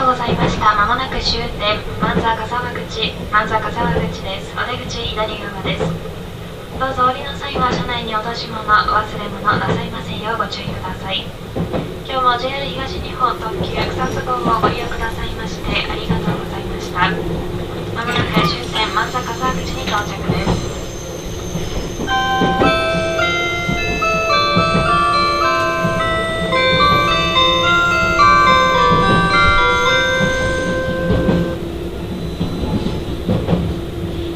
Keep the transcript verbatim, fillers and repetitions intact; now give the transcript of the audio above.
うございました。まもなく終点万座笠間口万座笠間口です。お出口左側です。どうぞ降りの際は車内に落とし物、お忘れ物なさいませんようご注意ください。今日も ジェイアール 東日本特急草津号をご利用くださいましてありがとうございました。まもなく終点万座笠間口に到着